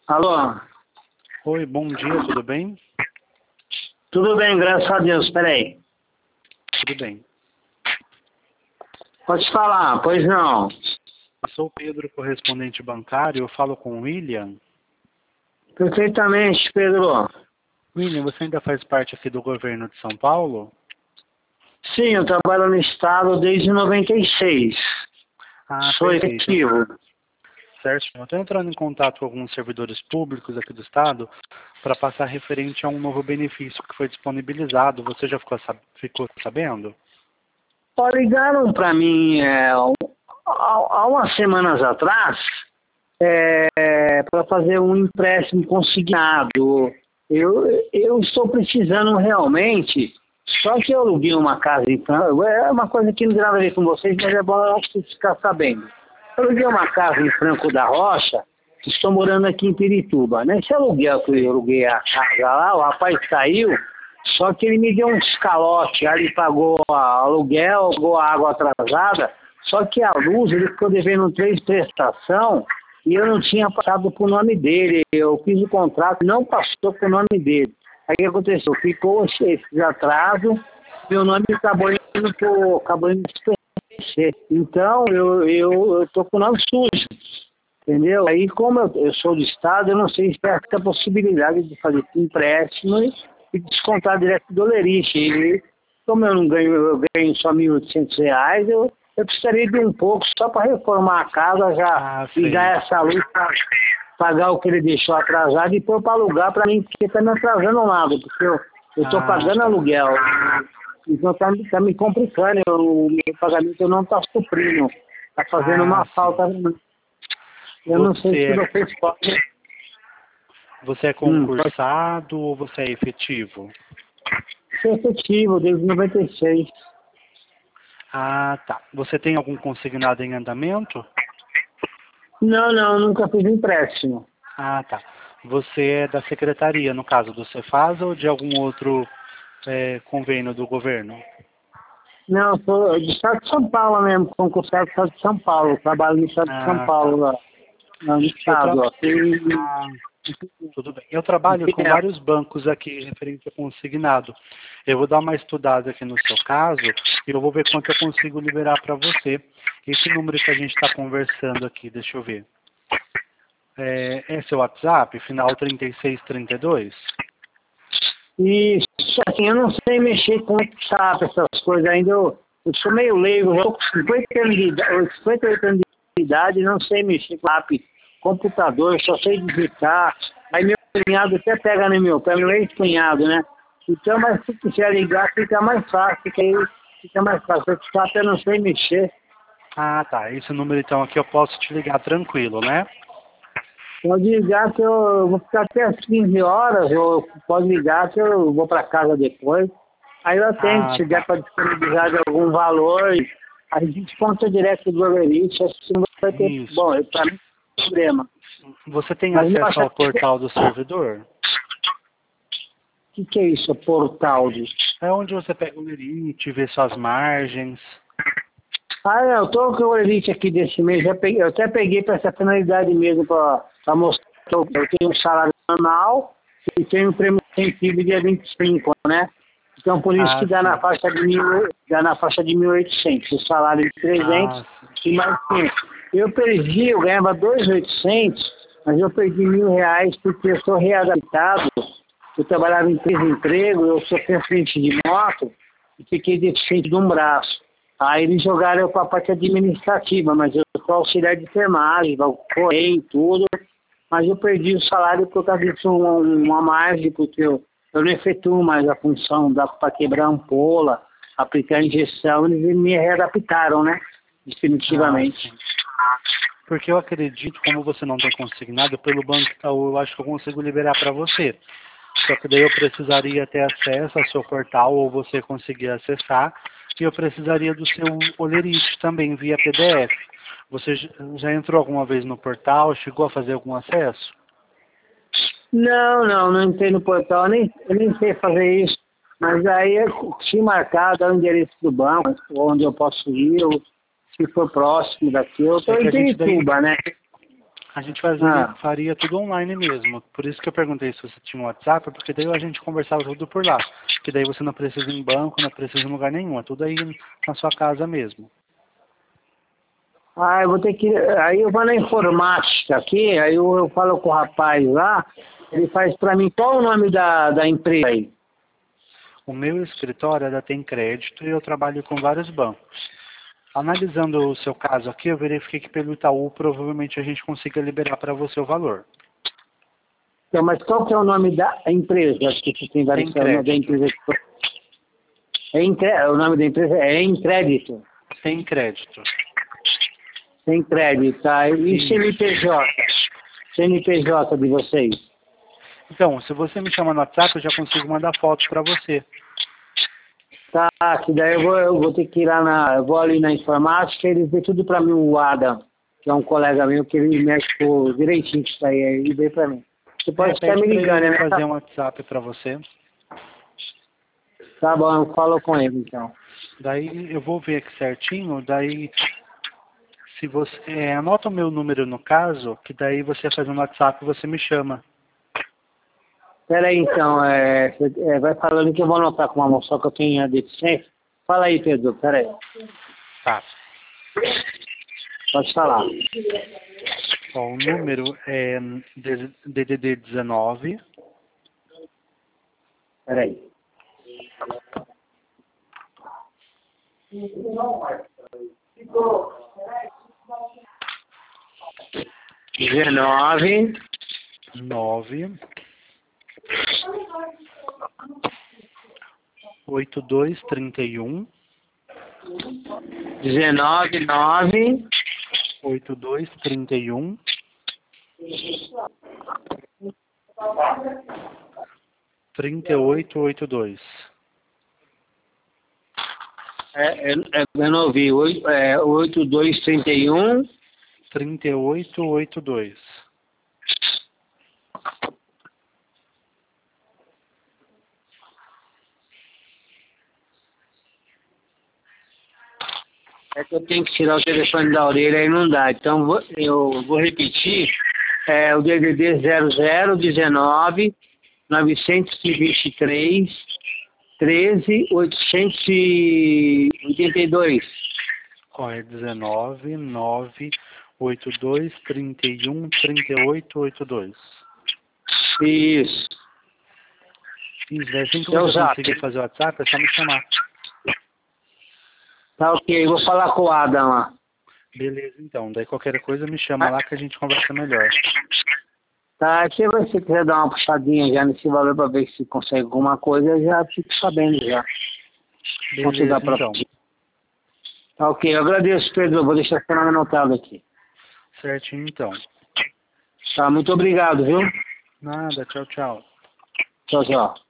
Alô? Oi, bom dia, tudo bem? Tudo bem, graças a Deus. Peraí. Tudo bem. Pode falar, pois não. Eu sou o Pedro, correspondente bancário, eu falo com o William. Perfeitamente, Pedro. William, você ainda faz parte aqui do governo de São Paulo? Sim, eu trabalho no Estado desde 96. Sou Perfeito. efetivo. Certo. Eu estou entrando em contato com alguns servidores públicos aqui do Estado para passar referente a um novo benefício que foi disponibilizado. Você já ficou sabendo? Ligaram para mim há umas semanas atrás para fazer um empréstimo consignado. Eu estou precisando realmente, só que eu aluguei uma casa em Franco, é uma coisa que não tem nada a ver com vocês, mas é bom vocês ficar sabendo. Eu aluguei uma casa em Franco da Rocha, estou morando aqui em Pirituba. Nesse aluguel que eu aluguei a casa lá, o rapaz saiu, só que ele me deu uns calotes, aí ele pagou aluguel, pagou a água atrasada, só que a luz ele ficou devendo 3 prestação e eu não tinha passado pro nome dele. Eu fiz o contrato, não passou pro nome dele. Aí o que aconteceu? Ficou esse atraso, meu nome acabou indo então, eu tô com o nome sujo, entendeu? Aí, como eu sou do Estado, eu não sei se tem a possibilidade de fazer empréstimo e descontar direto do olerite. E como eu não ganho, eu ganho só R$ 1.800, eu precisaria de um pouco só para reformar a casa, já ligar essa luz para pagar o que ele deixou atrasado e pôr para alugar para mim, porque está me atrasando nada, porque eu estou pagando aluguel. Então tá me complicando, o meu pagamento não está suprindo. Está fazendo uma falta. Eu não sei se vocês podem. Você é concursado ou você é efetivo? Sou efetivo, desde 96. Tá. Você tem algum consignado em andamento? Não, nunca fiz empréstimo. Tá. Você é da secretaria, no caso do Cefasa ou de algum outro convênio do governo? Não, sou do estado de São Paulo mesmo, concursado do estado de São Paulo. Trabalho no estado de São Paulo, lá, no estado. Tudo bem. Eu trabalho com vários bancos aqui referente a consignado. Eu vou dar uma estudada aqui no seu caso e eu vou ver quanto eu consigo liberar para você. Esse número que a gente está conversando aqui, deixa eu ver. É seu WhatsApp, final 3632? Isso, assim, eu não sei mexer com WhatsApp, essas coisas ainda. Eu sou meio leigo, já estou com 58 anos de idade e não sei mexer com WhatsApp, computador, só sei digitar. Aí meu cunhado até pega no meu pé, meu ex-cunhado, né? Então, mas se quiser ligar, fica mais fácil, porque aí fica mais fácil. O WhatsApp eu não sei mexer. Tá. Esse número então aqui eu posso te ligar tranquilo, né? Pode ligar que eu vou ficar até às 15 horas, ou pode ligar que eu vou para casa depois. Aí eu atendo, se der para disponibilizar de algum valor, a gente conta direto do Olerite, assim não vai ter. Isso. Bom, para mim não tem problema. Você tem acesso ao portal do servidor? O que é isso, portal? É onde você pega o Olerite, vê suas margens. Eu tô com o Olerite aqui desse mês, eu até peguei para essa finalidade mesmo, para mostrar que eu tenho um salário anual e tenho um prêmio incentivo dia 25, né? Então por isso que dá na faixa de 1.800, o salário de 300 e mais 500. Eu ganhava 2.800, mas eu perdi R$ 1.000 porque eu sou readaptado. Eu trabalhava em 3 empregos, eu sou frente de moto e fiquei deficiente de um braço. Aí eles jogaram eu para a parte administrativa, mas eu sou auxiliar de enfermagem, correr e tudo, mas eu perdi o salário por causa disso, uma margem, porque eu não efetuo mais a função, dá para quebrar ampola, aplicar injeção, eles me readaptaram, né? Definitivamente. Porque eu acredito, como você não tem consignado, pelo banco, eu acho que eu consigo liberar para você. Só que daí eu precisaria ter acesso ao seu portal, ou você conseguir acessar, e eu precisaria do seu Olerite também, via PDF. Você já entrou alguma vez no portal, chegou a fazer algum acesso? Não entrei no portal, eu nem sei fazer isso. Mas aí, se marcar, dá o endereço do banco, onde eu posso ir, ou se for próximo daqui, eu estou em Pirituba, né? A gente Ah. faria tudo online mesmo. Por isso que eu perguntei se você tinha um WhatsApp, porque daí a gente conversava tudo por lá. Que daí você não precisa ir em banco, não precisa ir em lugar nenhum. É tudo aí na sua casa mesmo. Ah, eu vou ter que. Aí eu vou na informática aqui, aí eu falo com o rapaz lá, ele faz pra mim. Qual o nome da empresa aí? O meu escritório ainda tem crédito e eu trabalho com vários bancos. Analisando o seu caso aqui, eu verifiquei que pelo Itaú provavelmente a gente consiga liberar para você o valor. Então, mas qual que é o nome da empresa? Que você tem vários Tem nomes da crédito. empresa. O nome da empresa é Em Crédito. Tem crédito. Sem crédito, tá? E Isso. CNPJ? CNPJ de vocês? Então, se você me chamar no WhatsApp, eu já consigo mandar fotos para você. Tá, que daí eu vou ter que ir lá eu vou ali na informática, eles vê tudo pra mim, o Adam, que é um colega meu, que ele mexe direitinho com isso aí, ele vê pra mim. Você pode estar Pede me para ligando, ele né? fazer um WhatsApp para você. Tá bom, eu falo com ele então. Daí eu vou ver aqui certinho, daí se você anota o meu número no caso, que daí você faz um WhatsApp e você me chama. Pera aí então, vai falando que eu vou anotar com uma mão só que eu tenho a deficiência. Fala aí, Pedro, pera aí. Tá. Pode falar. Ó, o número é DDD 19 Pera aí. 19 9 8231 19 9 8231 3882. Eu não ouvi. 8231 3882. É que eu tenho que tirar o telefone da orelha e não dá. Então eu vou repetir. O DDD 0019 923 13 882. Ó, é 19 9 82 31 3882. Isso. Isso, daí assim que É o você Zap. conseguir fazer o WhatsApp, é só me chamar. Tá ok, vou falar com o Adam lá. Beleza, então. Daí qualquer coisa me chama lá que a gente conversa melhor. Tá, se você quiser dar uma puxadinha já nesse valor para ver se consegue alguma coisa, eu já fico sabendo já. Quanto dá Beleza, pra então. Tá ok, eu agradeço, Pedro. Eu vou deixar seu nome anotado aqui. Certinho, então. Tá, muito obrigado, viu? Nada, tchau, tchau. Tchau, tchau.